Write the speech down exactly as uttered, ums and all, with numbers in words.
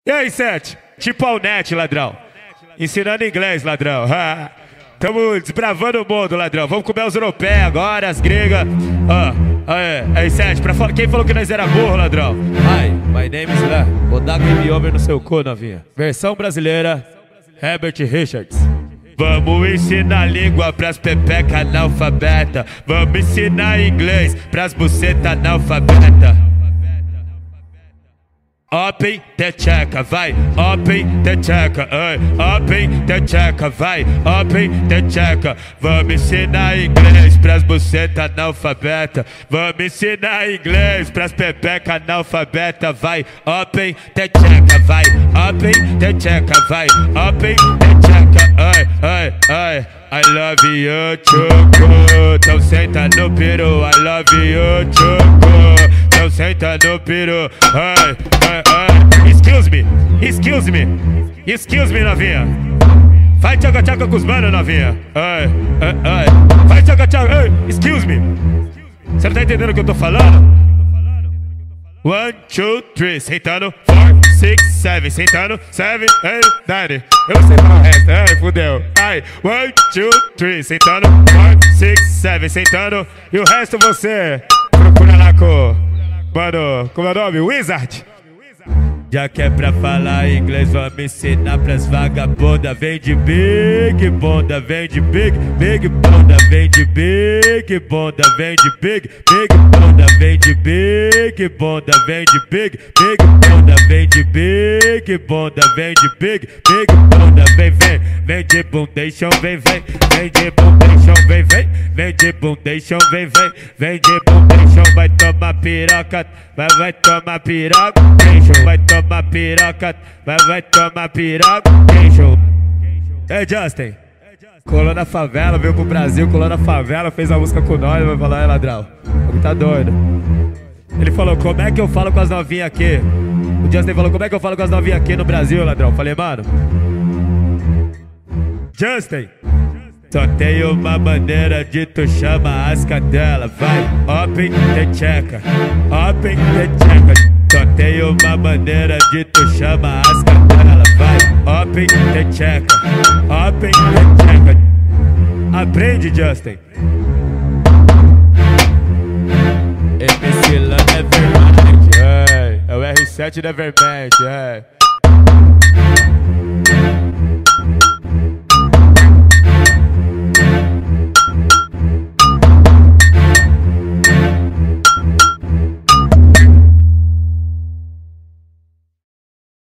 E aí, Sete? Tipo Alnet, ladrão. Ensinando inglês, ladrão. Ha. Tamo desbravando o mundo, ladrão. Vamos comer os europeus agora, as gregas. Ah, aí, aí, Sete, pra quem falou que nós era burro, ladrão? Hi, my name is Lá. Vou dar game over no seu cu, novinha. Versão brasileira, Herbert Richards. Vamos ensinar língua pras pepeca analfabeta. Vamos ensinar inglês pras buceta analfabeta. Open the checa, vai, open the checa, ai, open the checa, vai, open the checa. Vamos ensinar inglês pras buceta analfabeta. Vamos ensinar inglês pras pepeca analfabeta, vai, open the checa, vai, open the checa, vai, open the checa, ai, ai, ai. I love you, choco. Então senta no peru, I love you, choco. Então senta no peru, ai, ai, ai. Excuse me, excuse me, excuse me, novinha. Vai tchaca tchaca com os manos, novinha. Ai, ai, ai. Vai tchaca tchaca, ai, excuse me. Você não tá entendendo o que eu tô falando? One, two, three, sentando, four, six, seven, sentando, seven, eight, nine. Eu não sei falar o resto, ai, fudeu. Ai, one, two, three, sentando, four, six, seven, sentando. E o resto você procura lá com, mano, como é o nome? Wizard. Já que é pra falar inglês, vamos ensinar pras vagabundas. Vem de big bunda, vem de big, big bunda. Vem de big bunda, vem de big, big bunda. Vem de big bunda, vem de big, big bunda. Vem de big bunda, vem de big, big bunda. Vem, vem, vem de bundation, vem, vem. Vem de bundation, vem, vem. Vem de bundation, vem, vem. Vem de bundation, vai tomar piroca, vai, vai tomar piroca. Vai tomar piroca, vai, vai tomar piroca. Ei, Justin, colou na favela, veio pro Brasil, colou na favela, fez a música com nós, vai falar, é ladrão, tá doido. Ele falou, como é que eu falo com as novinhas aqui? O Justin falou, como é que eu falo com as novinhas aqui no Brasil, ladrão? Falei, mano, Justin, só tem uma maneira de tu chamar as cadelas. Vai, open the checa, open the checa. Só tem uma maneira de tu chamar as cadelas. Vai, open the checa, open the checa. Aprende, Justin. M C Lan Nevermind, é, é o R sete Nevermind, é.